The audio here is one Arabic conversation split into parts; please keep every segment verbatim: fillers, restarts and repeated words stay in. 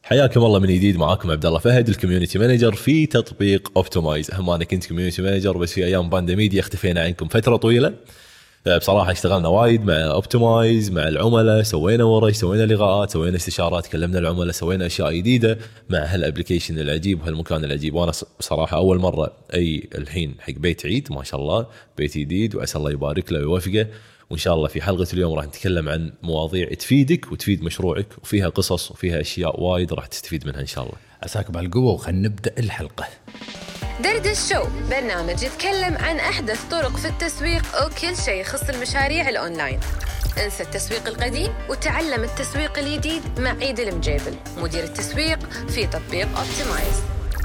حياكم الله من جديد. معاكم عبد الله فهد الكوميونتي مانجر في تطبيق اوبتمايز. هم انا كنت كوميونتي مانجر بس في ايام بانديميديا اختفينا عنكم فتره طويله. بصراحه اشتغلنا وايد مع اوبتمايز مع العملاء، سوينا ورش، سوينا لقاءات، سوينا استشارات، كلمنا العملاء، سوينا اشياء جديده مع هالابلكيشن العجيب وهالمكان العجيب. وانا بصراحه اول مره اي الحين حق بيت عيد، ما شاء الله بيت جديد واسال الله يبارك له ويوفقه. وإن شاء الله في حلقة اليوم راح نتكلم عن مواضيع تفيدك وتفيد مشروعك، وفيها قصص وفيها أشياء وايد راح تستفيد منها إن شاء الله. عساكم على القوة وخلنا نبدأ الحلقة. دردش شو برنامج يتكلم عن أحدث طرق في التسويق وكل شيء يخص المشاريع الأونلاين. انسى التسويق القديم وتعلم التسويق الجديد مع عيد المجيبل، مدير التسويق في تطبيق اوبتمايز.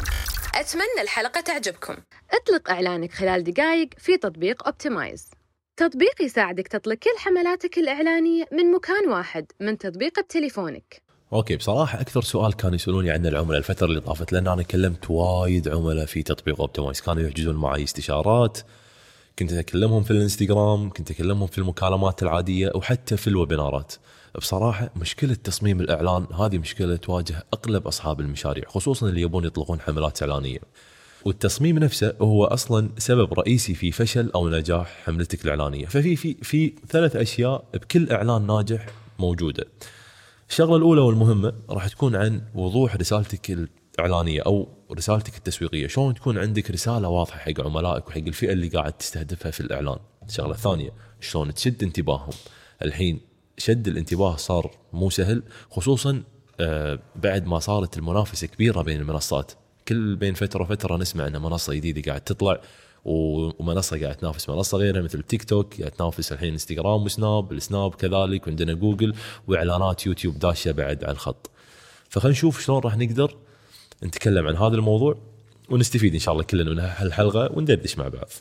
أتمنى الحلقة تعجبكم. اطلق إعلانك خلال دقائق في تطبيق اوبتمايز. تطبيق يساعدك تطلق كل حملاتك الإعلانية من مكان واحد من تطبيق تليفونك. أوكي، بصراحة أكثر سؤال كانوا يسألوني عن العملاء الفترة اللي طافت، لأن أنا كلمت وايد عملاء في تطبيق اوبتمايز، كانوا يحجزون معي استشارات، كنت أكلمهم في الانستغرام، كنت أكلمهم في المكالمات العادية وحتى في الويبينارات. بصراحة مشكلة تصميم الإعلان هذه مشكلة تواجه أغلب أصحاب المشاريع، خصوصا اللي يبون يطلقون حملات إعلانية. والتصميم نفسه هو أصلاً سبب رئيسي في فشل أو نجاح حملتك الإعلانية. ففي في في ثلاث أشياء بكل إعلان ناجح موجودة. الشغلة الأولى والمهمة راح تكون عن وضوح رسالتك الإعلانية أو رسالتك التسويقية، شلون تكون عندك رسالة واضحة حق عملائك وحق الفئة اللي قاعد تستهدفها في الإعلان. الشغلة الثانية شلون تشد انتباههم. الحين شد الانتباه صار مو سهل، خصوصاً آه بعد ما صارت المنافسة كبيرة بين المنصات. كل بين فترة وفترة نسمع أن منصة جديدة قاعد تطلع ومنصة قاعد تنافس منصة غيرها، مثل تيك توك قاعد تنافس الحين انستغرام وسناب، السناب كذلك، وعندنا جوجل، وإعلانات يوتيوب داشة بعد على الخط. فخلينا نشوف شلون راح نقدر نتكلم عن هذا الموضوع ونستفيد إن شاء الله كلنا من هالحلقة وندردش مع بعض.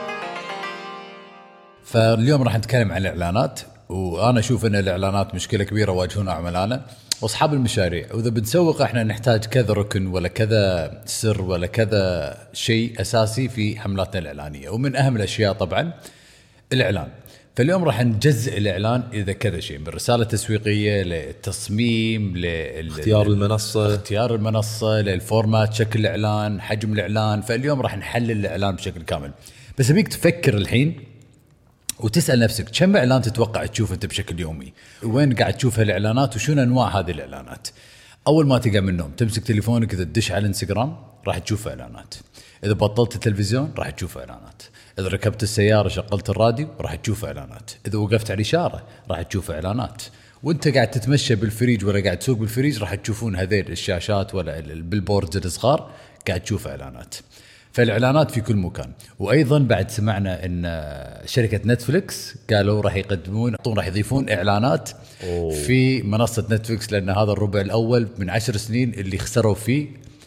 فاليوم راح نتكلم عن الإعلانات، وأنا أشوف أن الإعلانات مشكلة كبيرة واجهونا عملانا واصحاب المشاريع. واذا بنسوق احنا نحتاج كذا ركن ولا كذا سر ولا كذا شيء اساسي في حملاتنا الاعلانيه، ومن اهم الاشياء طبعا الاعلان. فاليوم راح نجزء الاعلان اذا كذا شيء، من رساله تسويقيه للتصميم لاختيار المنصه اختيار المنصه للفورمات، شكل الاعلان، حجم الاعلان. فاليوم راح نحلل الاعلان بشكل كامل. بس ابيك تفكر الحين وتسأل نفسك كم إعلان تتوقع تشوف أنت بشكل يومي؟ وين قاعد تشوف هالإعلانات وشو أنواع هذه الإعلانات؟ أول ما تقع من النوم تمسك تليفونك، إذا تدش على الانستغرام راح تشوف إعلانات، إذا بطلت التلفزيون راح تشوف إعلانات، إذا ركبت السيارة شغلت الراديو راح تشوف إعلانات، إذا وقفت على الإشارة راح تشوف إعلانات، وأنت قاعد تتمشى بالفريج ولا قاعد تسوق بالفريج راح تشوفون هذيل الشاشات ولا البيلبوردز الصغار قاعد تشوف إعلانات. فالإعلانات في كل مكان. وأيضا بعد سمعنا أن شركة نتفليكس قالوا راح يقدمون راح يضيفون إعلانات أوه. في منصة نتفليكس، لأن هذا الربع الأول من عشر سنين اللي خسروا فيه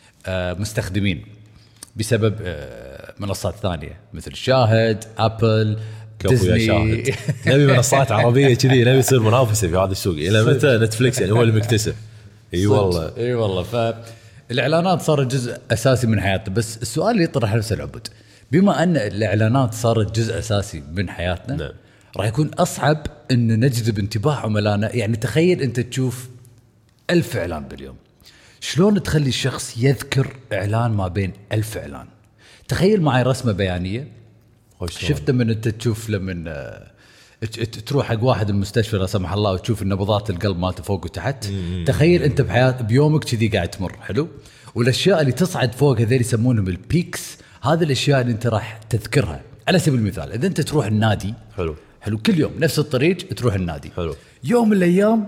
مستخدمين بسبب منصات ثانية مثل شاهد، أبل، ديزني. شاهد نبي منصات عربية كذي، نبي يصير منافسة في هذا السوق. إلى متى نتفليكس يعني هو اللي مكتسب؟ اي والله اي والله. فالاعلانات صارت جزء اساسي من حياتنا. بس السؤال اللي يطرح نفسه العبد، بما ان الاعلانات صارت جزء اساسي من حياتنا، نعم. راح يكون اصعب ان نجذب انتباه عملائنا. يعني تخيل انت تشوف ألف اعلان باليوم، شلون تخلي الشخص يذكر اعلان ما بين ألف اعلان؟ تخيل معي رسمه بيانيه. شفت من انت تشوف لما تروح حق واحد المستشفى لا سمح الله وتشوف النبضات القلب مالته فوق وتحت، تخيل انت بحياه بيومك كذي قاعد تمر. حلو. والاشياء اللي تصعد فوق هذول يسمونهم البيكس، هذه الاشياء اللي انت راح تذكرها. على سبيل المثال اذا انت تروح النادي، حلو حلو كل يوم نفس الطريق تروح النادي، حلو. يوم من الايام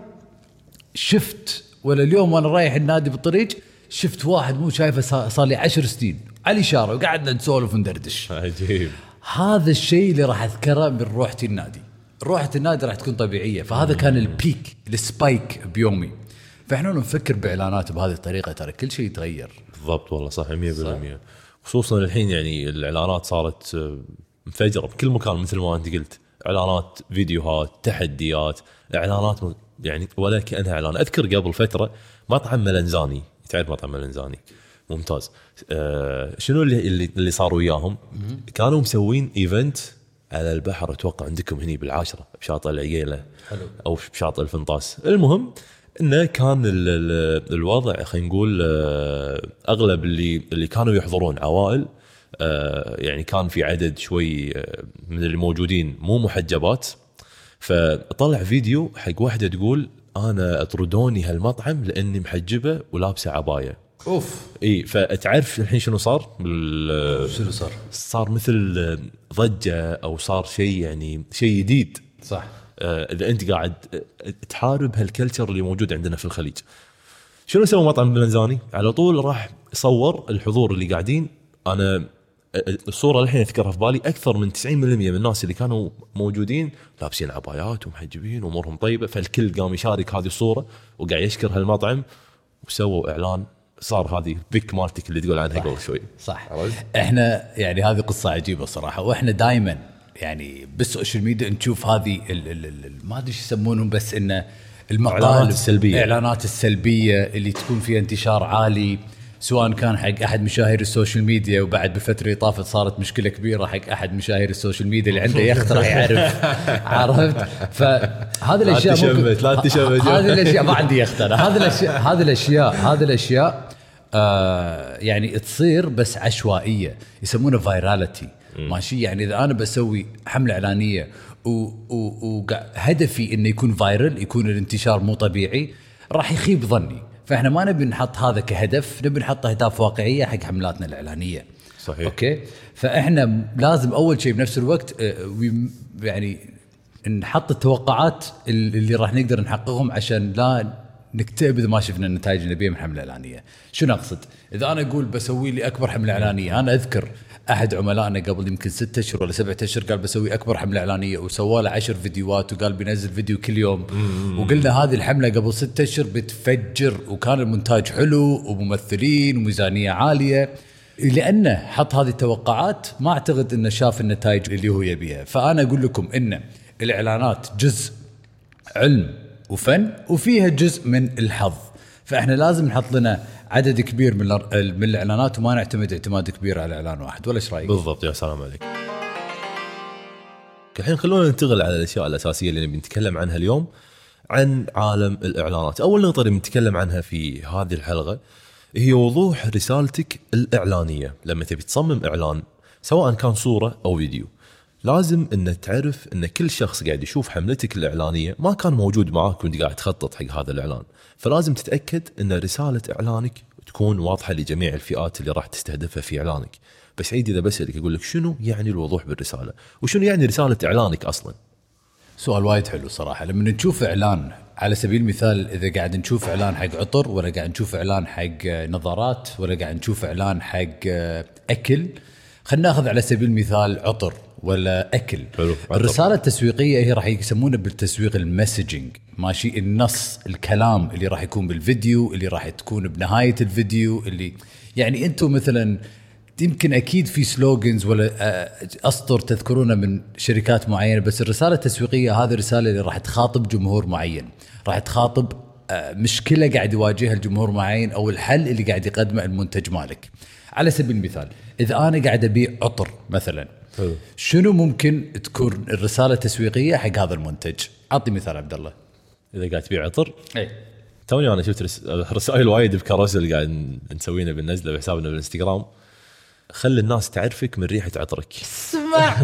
شفت، ولا اليوم وانا رايح النادي بالطريق شفت واحد مو شايفه صار لي عشر سنين على الاشاره وقعدنا نسولف وندردش. عجيب. هذا الشيء اللي راح اذكره من روحتي النادي. روحة النادي راح تكون طبيعية. فهذا كان البيك السبايك بيومي. فإحنا نفكر بإعلانات بهذه الطريقة ترى كل شيء يتغير. بالضبط والله صح مية بالمية. خصوصا الحين يعني الإعلانات صارت مفجرة بكل مكان مثل ما أنت قلت. إعلانات فيديوهات، تحديات، إعلانات يعني ولا كأنها إعلان. أذكر قبل فترة مطعم ملنزاني، تعرف مطعم ملنزاني ممتاز. آه شنو اللي اللي صاروا وياهم؟ كانوا مسوين إيفنت على البحر، اتوقع عندكم هني بالعاشرة بشاطئ العقيلة، حلو. او بشاطئ الفنطاس. المهم انه كان ال ال الوضع خلينا نقول اغلب اللي اللي كانوا يحضرون عوائل، يعني كان في عدد شوي من اللي موجودين مو محجبات. فطلع فيديو حق واحدة تقول انا اطردوني هالمطعم لاني محجبة ولابسة عباية. اوف اي فتعرف الحين شنو صار؟ شنو صار؟ صار مثل ضجة او صار شيء يعني شيء جديد. صح. اذا انت قاعد تحارب هالكلتشر اللي موجود عندنا في الخليج. شنو سوى مطعم بلنزاني؟ على طول راح صور الحضور اللي قاعدين. انا الصوره الحين اذكرها في بالي، اكثر من تسعين بالمئة من الناس اللي كانوا موجودين لابسين عبايات ومحجبين وامورهم طيبه، فالكل قام يشارك هذه الصوره وقاعد يشكر هالمطعم، وسووا اعلان. صار هذه بيك مالتك اللي تقول عنها قبل شوي. صح. احنا يعني هذه قصه عجيبه صراحه، واحنا دائما يعني بالسوشيال ميديا نشوف هذه ما ادري ايش يسمونهم، بس انه المقالب السلبيه، الاعلانات السلبيه اللي تكون فيها انتشار عالي، سواء كان حق احد مشاهير السوشيال ميديا، وبعد بفتره طافت صارت مشكله كبيره حق احد مشاهير السوشيال ميديا اللي عنده يخت راح يعرف. عرفت؟ فهذه الاشياء لا تشمت لا تشمت هذه الاشياء ما عندي يخت انا. هذه الاشياء هذه الاشياء هذه الاشياء آه يعني تصير بس عشوائيه، يسمونه فايراليتي. ماشي؟ يعني اذا انا بسوي حمله اعلانيه وهدفي انه يكون فايرل، يكون الانتشار مو طبيعي، راح يخيب ظني. فاحنا ما نبي نحط هذا كهدف، نبي نحط اهداف واقعيه حق حملاتنا الاعلانيه. صحيح. اوكي. فاحنا لازم اول شيء بنفس الوقت يعني نحط التوقعات اللي راح نقدر نحققهم عشان لا نكتئب اذا ما شفنا النتائج النبيه من حمله اعلانيه. شنو اقصد؟ اذا انا اقول بسوي لي اكبر حمله اعلانيه، انا اذكر احد عملائنا قبل يمكن ستة اشهر ولا سبعة اشهر قال بسوي اكبر حمله اعلانيه، وسوى له عشر فيديوهات وقال بينزل فيديو كل يوم. وقلنا هذه الحمله قبل ستة اشهر بتفجر، وكان المونتاج حلو وممثلين وميزانيه عاليه. لانه حط هذه التوقعات ما اعتقد انه شاف النتائج اللي هو يبيها. فانا اقول لكم ان الاعلانات جزء علم وفن، وفيها جزء من الحظ. فاحنا لازم نحط لنا عدد كبير من من الاعلانات، وما نعتمد اعتماد كبير على اعلان واحد. ولا ايش رايك؟ بالضبط. يا سلام عليك. الحين خلونا ننتقل على الاشياء الاساسيه اللي نبي نتكلم عنها اليوم، عن عالم الاعلانات. اول نقطه نتكلم عنها في هذه الحلقه هي وضوح رسالتك الاعلانيه. لما تبي تصمم اعلان سواء كان صوره او فيديو، لازم ان تعرف ان كل شخص قاعد يشوف حملتك الاعلانيه ما كان موجود معاك وانت قاعد تخطط حق هذا الاعلان. فلازم تتاكد ان رساله اعلانك تكون واضحه لجميع الفئات اللي راح تستهدفها في اعلانك. بس عيد اذا بسالك اقول لك شنو يعني الوضوح بالرساله، وشنو يعني رساله اعلانك اصلا؟ سؤال وايد حلو صراحه. لما نشوف اعلان على سبيل المثال، اذا قاعد نشوف اعلان حق عطر، ولا قاعد نشوف اعلان حق نظارات، ولا قاعد نشوف اعلان حق اكل، خلينا ناخذ على سبيل المثال عطر ولا اكل. حلو. الرساله التسويقيه هي راح يسمونه بالتسويق المسجنج. ماشي؟ النص، الكلام اللي راح يكون بالفيديو، اللي راح تكون بنهايه الفيديو، اللي يعني انتم مثلا يمكن اكيد في سلوغنز ولا اسطر تذكرونه من شركات معينه، بس الرساله التسويقيه هذه الرساله اللي راح تخاطب جمهور معين، راح تخاطب مشكله قاعد يواجهها الجمهور معين، او الحل اللي قاعد يقدمه المنتج مالك. على سبيل المثال، اذا انا قاعد ابيع عطر مثلا، شنو ممكن تكون الرساله التسويقيه حق هذا المنتج؟ اعطي مثال عبد الله. اذا قاعد تبيع عطر، اي توني انا شفت رسائل وايد بكراسل قاعد نسوينا بالنزله بحسابنا بالانستغرام، خلي الناس تعرفك من ريحه عطرك. اسمع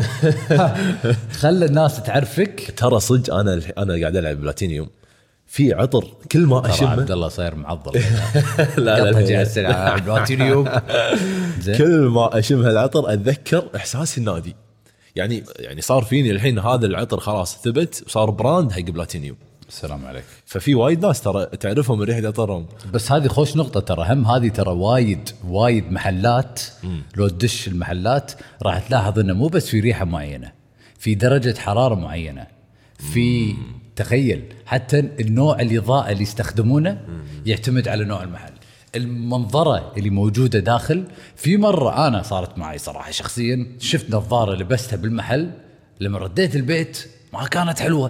خلي الناس تعرفك. ترى صدق انا انا قاعد العب بلاتينيوم في عطر، كل ما اشمه عبد الله صاير معضل. لا لا جاي السلعه بلاتينيوم. كل ما اشم هالعطر اتذكر احساسي النادي. يعني يعني صار فيني الحين هذا العطر خلاص ثبت وصار براند حق بلاتينيوم. السلام عليك. ففي وايد ناس ترى تعرفهم من ريحه عطرهم. بس هذه خوش نقطه ترى، هم هذه ترى وايد وايد محلات مم. لو تدش المحلات راح تلاحظ انه مو بس في ريحه معينه، في درجه حراره معينه، في مم. تخيل حتى النوع الاضاءه اللي يستخدمونه مم. يعتمد على نوع المحل، المنظره اللي موجوده داخل. في مره انا صارت معي صراحه شخصيا، شفت نظاره لبستها بالمحل، لما رديت البيت ما كانت حلوة.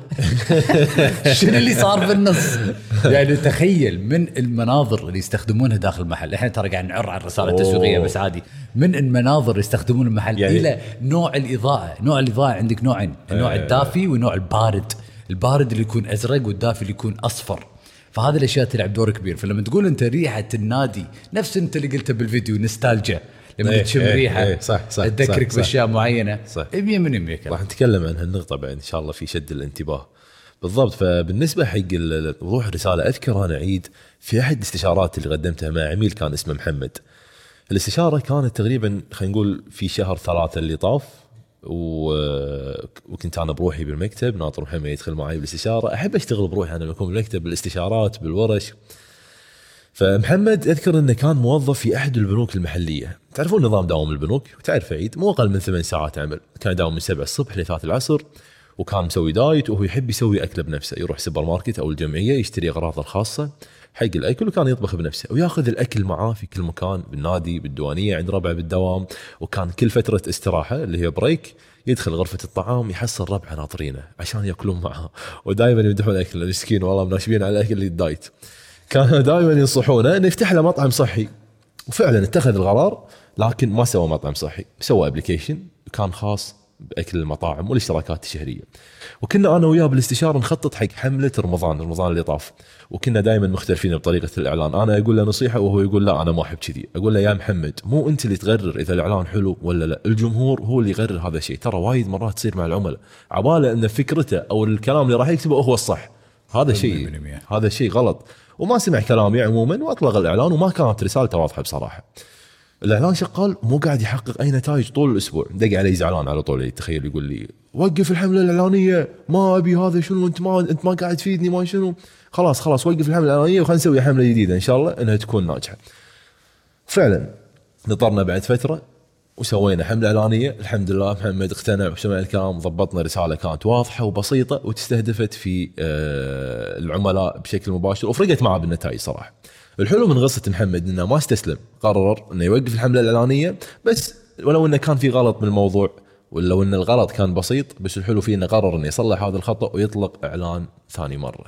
شنو اللي صار في النص؟ يعني تخيل من المناظر اللي يستخدمونها داخل المحل. احنا ترى قاعد نعر على الرسالة التسويقية بس عادي. من المناظر يستخدمون المحل يعني إلى نوع الإضاءة. نوع الإضاءة عندك نوعين، النوع الدافي والنوع البارد. البارد اللي يكون أزرق والدافي اللي يكون أصفر. فهذه الاشياء تلعب دور كبير. فلما تقول انت ريحه النادي نفس انت اللي قلته بالفيديو نوستالجيا، لما ايه تشم ايه ريحه ايه صح صح تذكرك باشياء معينه صح. مية بالمية راح نتكلم عن هالنقطه بعد ان شاء الله في شد الانتباه بالضبط. فبالنسبه حق وضوح الرساله، اذكر انا عيد في احد الاستشارات اللي قدمتها مع عميل كان اسمه محمد. الاستشاره كانت تقريبا خلينا نقول في شهر ثلاثة اللي طاف، و... وكنت انا بروحي بالمكتب ناطر محمد يدخل معي بالاستشاره. احب اشتغل بروحي انا بكون بالمكتب بالاستشارات بالورش. فمحمد اذكر انه كان موظف في احد البنوك المحليه. تعرفون نظام دوام البنوك وتعرف عيد مو اقل من ثمان ساعات عمل، كان يداوم من سبعة الصبح لثلاث العصر، وكان مسوي دايت وهو يحب يسوي اكله بنفسه، يروح سوبر ماركت او الجمعيه يشتري اغراضه الخاصه حق الاكل، وكان يطبخ بنفسه وياخذ الاكل معاه في كل مكان، بالنادي بالديوانيه عند ربعه بالدوام. وكان كل فتره استراحه اللي هي بريك يدخل غرفه الطعام يحصل ربعه ناطرينه عشان ياكلون معاه، ودائما يمدحون اكله المسكين والله مناشبين على الاكل اللي الدايت. كانوا دائما ينصحونه انه يفتح له مطعم صحي، وفعلا اتخذ القرار، لكن ما سوى مطعم صحي، سوى ابلكيشن كان خاص باكل المطاعم والاشتراكات الشهريه. وكنا انا وياه بالاستشاره نخطط حق حمله رمضان رمضان اللي طاف، وكنا دائما مختلفين بطريقه الاعلان. انا اقول له نصيحه وهو يقول لا انا ما احب كذي. اقول له يا محمد مو انت اللي تقرر اذا الاعلان حلو ولا لا، الجمهور هو اللي يقرر هذا الشيء. ترى وايد مرات تصير مع العملاء عباله ان فكرته او الكلام اللي راح يكتبه هو الصح، هذا شيء هذا شيء غلط. وما سمع كلامي عموما واطلق الاعلان، وما كانت رسالته واضحه بصراحه. الاعلان شغال مو قاعد يحقق اي نتائج طول الاسبوع. دق علي زعلان على طول، تخيل يقول لي وقف الحمله الاعلانيه، ما ابي هذا شنو انت ما انت ما قاعد تفيدني ما شنو، خلاص خلاص وقف الحمله الاعلانيه وخلينا نسوي حمله جديده ان شاء الله انها تكون ناجحه. فعلا نطرنا بعد فتره وسوينا حمله اعلانيه، الحمد لله محمد اقتنع وسمع الكلام، ضبطنا رساله كانت واضحه وبسيطه وتستهدفت في العملاء بشكل مباشر وفرقت معه بالنتائج صراحه. الحلو من قصه محمد انه ما استسلم، قرر انه يوقف الحمله الاعلانيه، بس ولو انه كان في غلط بالموضوع ولو ان الغلط كان بسيط، بس الحلو فيه انه قرر انه يصلح هذا الخطا ويطلق اعلان ثاني مره.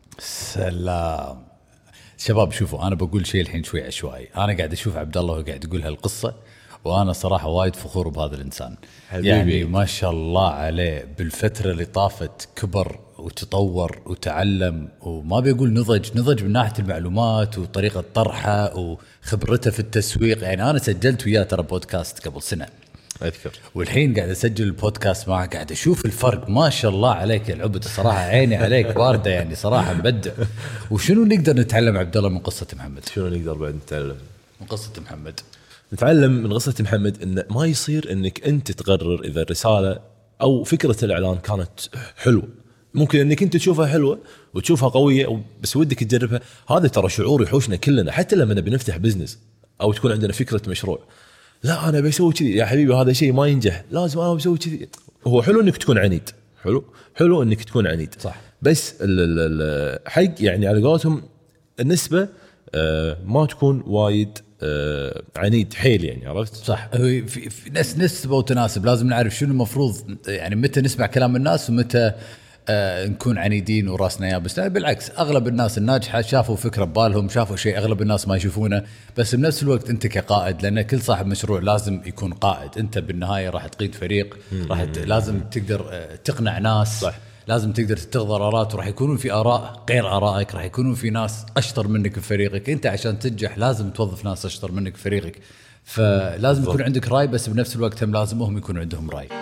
سلام شباب. شوفوا انا بقول شيء الحين شوي عشوائي، انا قاعد اشوف عبد الله وهو قاعد يقول هالقصه، وانا صراحه وايد فخور بهذا الانسان حبيبي. يعني ما شاء الله عليه بالفتره اللي طافت كبر وتطور وتعلم، وما بيقول نضج نضج من ناحيه المعلومات وطريقه طرحه وخبرته في التسويق. يعني انا سجلت وياه ترى بودكاست قبل سنه اذكر، والحين قاعد اسجل البودكاست معه، قاعد اشوف الفرق. ما شاء الله عليك يا العبد الصراحه، عيني عليك بارده يعني صراحه مبدع. وشنو نقدر نتعلم عبد الله من قصه محمد؟ شنو نقدر بعد نتعلم من قصه محمد؟ نتعلم من قصه محمد ان ما يصير انك انت تقرر اذا الرساله او فكره الاعلان كانت حلوه. ممكن انك انت تشوفها حلوه وتشوفها قويه بس ودك تجربها. هذا ترى شعور يحوشنا كلنا، حتى لما نبي نفتح بزنس او تكون عندنا فكره مشروع. لا انا بسوي كذي يا حبيبي، هذا شيء ما ينجح، لازم انا بسوي كذي. هو حلو انك تكون عنيد، حلو حلو انك تكون عنيد صح، بس الحق يعني على قولتهم النسبه آه ما تكون وايد آه عنيد حيل، يعني عرفت صح. في, في ناس نسبه وتناسب، لازم نعرف شنو المفروض، يعني متى نسمع كلام الناس ومتى آه نكون عنيدين وراسنا يابس. لا بالعكس، اغلب الناس الناجحه شافوا فكره ببالهم، شافوا شيء اغلب الناس ما يشوفونه. بس بنفس الوقت انت كقائد، لان كل صاحب مشروع لازم يكون قائد. انت بالنهايه راح تقيد فريق، راح ت... لازم تقدر آه تقنع ناس صح. لازم تقدر تتخذ قرارات، وراح يكونون في آراء غير آرائك، راح يكونون في ناس أشطر منك في فريقك. أنت عشان تنجح لازم توظف ناس أشطر منك في فريقك، فلازم يكون عندك رأي، بس بنفس الوقت هم لازم هم يكون عندهم رأي.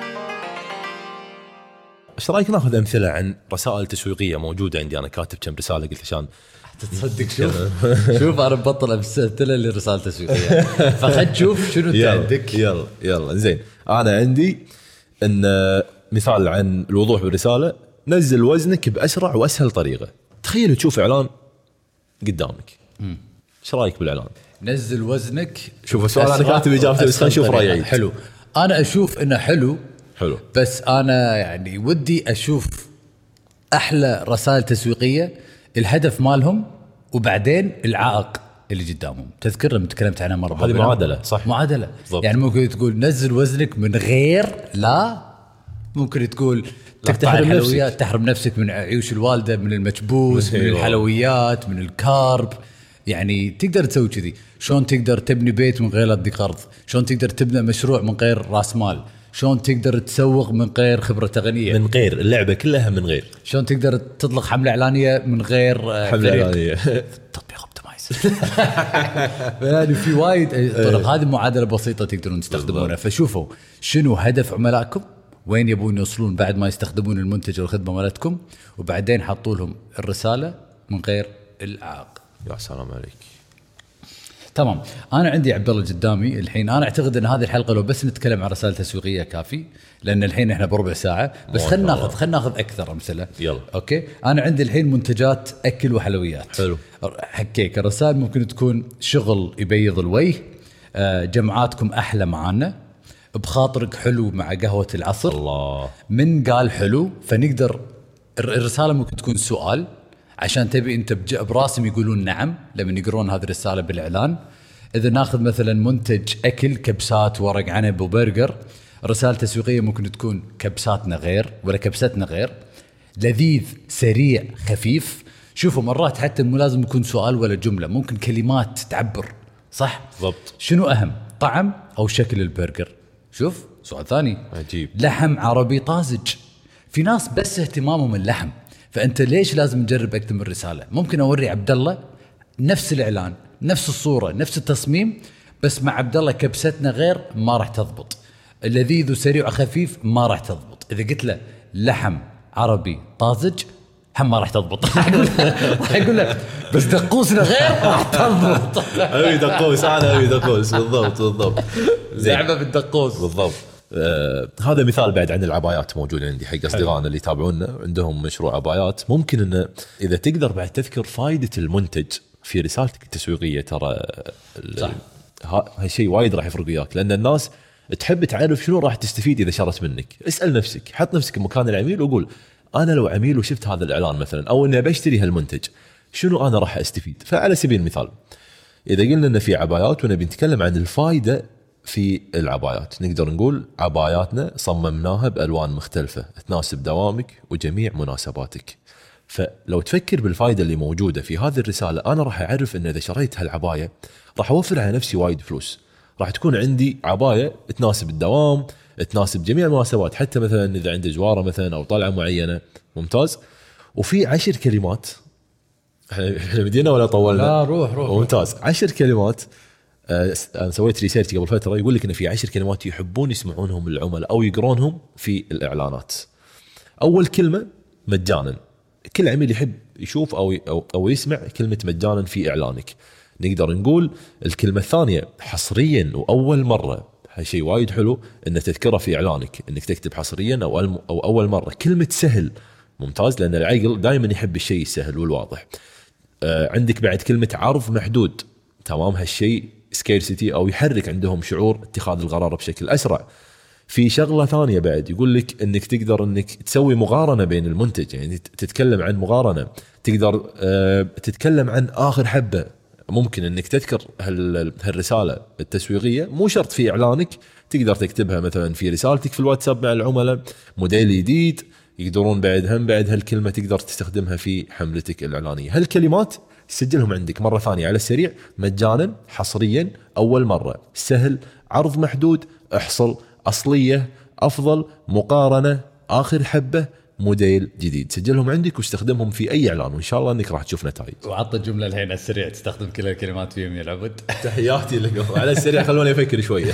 ايش رايك ناخذ امثله عن رسائل تسويقيه موجوده عندي؟ انا كاتب كم رساله قلت عشان تصدق. شوف شوف انا ببطل امثله للرسائل التسويقيه، فخد شوف شنو انت عندك. يلا يلا زين. انا عندي ان مثال عن الوضوح بالرساله: نزل وزنك باسرع واسهل طريقه. تخيل تشوف اعلان قدامك، ايش رايك بالاعلان؟ نزل وزنك. شوف السؤال انا كاتب اجابته بس خلينا نشوف رايي. حلو، انا اشوف انه حلو حلو، بس انا يعني ودي اشوف احلى رسائل تسويقيه الهدف مالهم وبعدين العائق اللي قدامهم. تذكر لما تكلمت عنها مره، هذه معادله صح، معادله بالضبط. يعني ممكن تقول نزل وزنك من غير، لا ممكن تقول تقطع الحلويات، تحرم نفسك من عيوش الوالده، من المكبوس، من الحلويات، من الكارب. يعني تقدر تسوي كذي. شلون تقدر تبني بيت من غير لا تدي قرض؟ شلون تقدر تبني مشروع من غير راس مال؟ شلون تقدر تسوق من غير خبرة تقنية؟ من غير اللعبة كلها من غير. شلون تقدر تطلق حملة إعلانية من غير حملة إعلانية؟ تطبيق اوبتمايز. يعني في وايد طرق. هذه معادلة بسيطة تقدرون تستخدمونها. فشوفوا شنو هدف عملائكم، وين يبون يوصلون بعد ما يستخدمون المنتج والخدمة مالتكم، وبعدين حطوا لهم الرسالة من غير الإعاقة. يا سلام عليك. تمام. انا عندي عبد الله قدامي الحين. انا اعتقد ان هذه الحلقه لو بس نتكلم عن رسائل تسويقيه كافي، لان الحين احنا بربع ساعه بس. خلينا ناخذ خلينا ناخذ اكثر امثله. يلا. اوكي. انا عندي الحين منتجات اكل وحلويات. حلو. حكيك الرسائل ممكن تكون شغل يبيض الوجه، جمعاتكم احلى معانا، بخاطرك حلو مع قهوه العصر. الله. من قال حلو فنقدر. الرساله ممكن تكون سؤال عشان تبي انت براسم يقولون نعم لما يقرون هذه الرساله بالاعلان. اذا ناخذ مثلا منتج اكل كبسات ورق عنب وبرجر، رساله تسويقيه ممكن تكون كبساتنا غير ولا كبستنا غير، لذيذ سريع خفيف. شوفوا مرات حتى مو لازم يكون سؤال ولا جمله، ممكن كلمات تعبر. صح بالضبط. شنو اهم، طعم او شكل البرجر؟ شوف سؤال ثاني عجيب. لحم عربي طازج. في ناس بس اهتمامهم اللحم، فأنت ليش لازم نجرب أكثر من رسالة؟ ممكن أوري عبد الله نفس الإعلان نفس الصورة نفس التصميم، بس مع عبد الله كبستنا غير ما راح تضبط. اللذيذ وسريع وخفيف ما راح تضبط. إذا قلت له لحم عربي طازج هم ما راح تضبط. راح يقول له بس دقوسنا غير راح تضبط. أبي دقوس أنا أبي دقوس. بالضبط بالضبط. لعبة بالدقوس. بالضبط. آه هذا مثال بعد عن العبايات موجود عندي حق أصدقائنا اللي يتابعونا عندهم مشروع عبايات. ممكن إنه إذا تقدر بعد تذكر فائدة المنتج في رسالتك التسويقية، ترى هالشيء وايد راح يفرق وياك، لأن الناس تحب تعرف شنو راح تستفيد إذا شرت منك. اسأل نفسك، حط نفسك مكان العميل وقول أنا لو عميل وشفت هذا الإعلان مثلا أو إني بشتري هالمنتج شنو أنا راح أستفيد. فعلى سبيل المثال إذا قلنا إن في عبايات ونبي نتكلم عن الفائدة في العبايات، نقدر نقول عباياتنا صممناها بألوان مختلفة تناسب دوامك وجميع مناسباتك. فلو تفكر بالفائدة اللي موجودة في هذه الرسالة، أنا راح أعرف أن إذا شريت هالعباية راح أوفر على نفسي وايد فلوس. راح تكون عندي عباية تناسب الدوام، تناسب جميع المناسبات، حتى مثلا إذا عندي جوارة مثلا أو طلعة معينة. ممتاز. وفي عشر كلمات. احنا بدينا ولا طولنا؟ لا روح روح. ممتاز. عشر كلمات. أنا سويت ريسيرش قبل فترة يقول لك إن في عشر كلمات يحبون يسمعونهم العملاء أو يقرونهم في الإعلانات. أول كلمة مجانا. كل عميل يحب يشوف أو أو, أو يسمع كلمة مجانا في إعلانك. نقدر نقول الكلمة الثانية حصريا وأول مرة. هالشيء وايد حلو إن تذكره في إعلانك، إنك تكتب حصريا أو أو أول مرة. كلمة سهل. ممتاز، لأن العقل دائما يحب الشيء السهل والواضح. آه عندك بعد كلمة عرض محدود. تمام. هالشيء سكيرسيتي أو يحرك عندهم شعور اتخاذ القرار بشكل أسرع. في شغلة ثانية بعد يقول لك إنك تقدر إنك تسوي مقارنة بين المنتج، يعني تتكلم عن مقارنة. تقدر أه تتكلم عن آخر حبة. ممكن إنك تذكر هالرسالة التسويقية، مو شرط في إعلانك، تقدر تكتبها مثلا في رسالتك في الواتساب مع العملاء. موديل جديد يقدرون بعد هم بعد هالكلمة تقدر تستخدمها في حملتك الإعلانية. هالكلمات سجلهم عندك مرة ثانية على السريع. مجانا، حصريا، أول مرة، سهل، عرض محدود، احصل، أصلية، أفضل، مقارنة، آخر حبة، موديل جديد. سجلهم عندك واستخدمهم في أي إعلان وإن شاء الله أنك راح تشوف نتائج. وعطى الجملة الحين على السريع تستخدم كل الكلمات فيهم يا العبد. تحياتي لكم على السريع، خلوني أفكر شوية.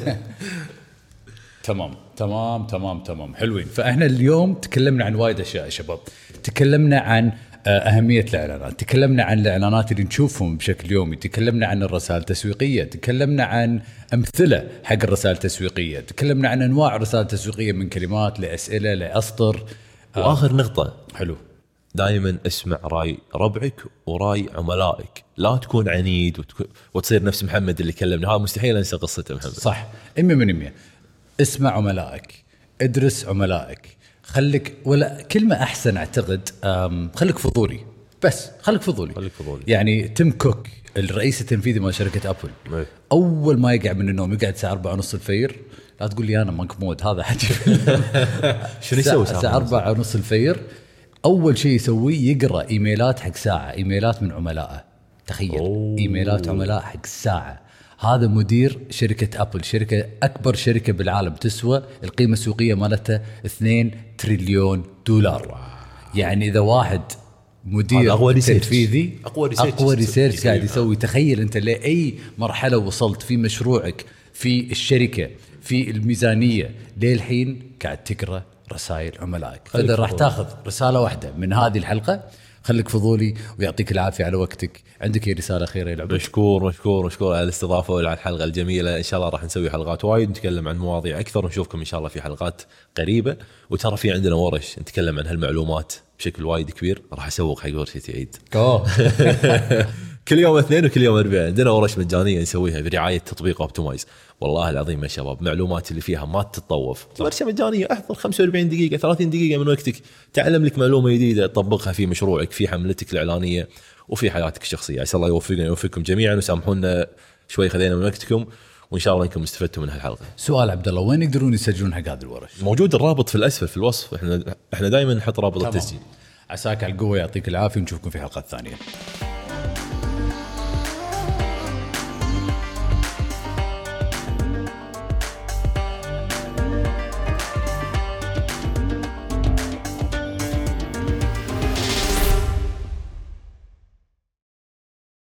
تمام تمام تمام تمام حلوين. فإحنا اليوم تكلمنا عن وايد أشياء يا شباب. تكلمنا عن أهمية الإعلانات، تكلمنا عن الإعلانات اللي نشوفهم بشكل يومي، تكلمنا عن الرسائل التسويقية، تكلمنا عن أمثلة حق الرسائل التسويقية، تكلمنا عن أنواع الرسائل التسويقية من كلمات لأسئلة لأسطر. وآخر نقطة حلو، دائما اسمع رأي ربعك ورأي عملائك، لا تكون عنيد وتكون وتصير نفس محمد اللي كلمنا. هذا مستحيل أنسى قصته محمد. صح، إمي من إمي. اسمع عملائك، ادرس عملائك، خليك ولا كلمة أحسن أعتقد خليك فضولي. بس خليك فضولي. خليك فضولي. يعني تيم كوك الرئيس التنفيذي مال شركة أبل مي. أول ما يقعد من النوم يقعد الساعة أربعة ونص الفير. لا تقول لي أنا مانك مود، هذا حكي. شنو يسوي الساعة أربعة ونص الفير؟ أول شيء يسويه يقرأ إيميلات حق ساعة، إيميلات من عملائه. تخيل أوه. ايميلات عملاء حق الساعه. هذا مدير شركه ابل، شركه اكبر شركه بالعالم، تسوى القيمه السوقيه مالتها اثنين تريليون دولار. يعني اذا واحد مدير تنفيذي اقوى ريسيرش, أقوى ريسيرش قاعد يسوي، تخيل انت لاي مرحله وصلت في مشروعك، في الشركه، في الميزانيه، للحين قاعد تقرا رسائل عملائك. فاذا راح تاخذ رساله واحده من هذه الحلقه، خليك فضولي ويعطيك العافيه على وقتك. عندك اي رساله اخيره يا العبد؟ مشكور مشكور مشكور على الاستضافه وعلى الحلقه الجميله. ان شاء الله راح نسوي حلقات وايد نتكلم عن مواضيع اكثر، ونشوفكم ان شاء الله في حلقات قريبه. وترى في عندنا ورش نتكلم عن هالمعلومات بشكل وايد كبير، راح اسوق حق ورشه عيد كل يوم اثنين وكل يوم اربعاء عندنا ورش مجانيه نسويها برعايه تطبيق اوبتمايز. والله العظيم يا شباب معلومات اللي فيها ما تتطوف. ورشه مجانيه، احضر خمسة وأربعين دقيقه ثلاثين دقيقه من وقتك، تعلم لك معلومه جديده تطبقها في مشروعك، في حملتك الاعلانيه، وفي حياتك الشخصيه. عسى الله يوفقنا ويوفقكم جميعا، وسامحونا شوي خذينا من وقتكم، وان شاء الله انكم استفدتوا من هالحلقه. سؤال عبد الله، وين يقدرون يسجلون حق هذه الورش؟ موجود الرابط في الاسفل في الوصف. احنا احنا دائما نحط رابط التسجيل. عساك على القوه، يعطيك العافيه، ونشوفكم في حلقات ثانيه.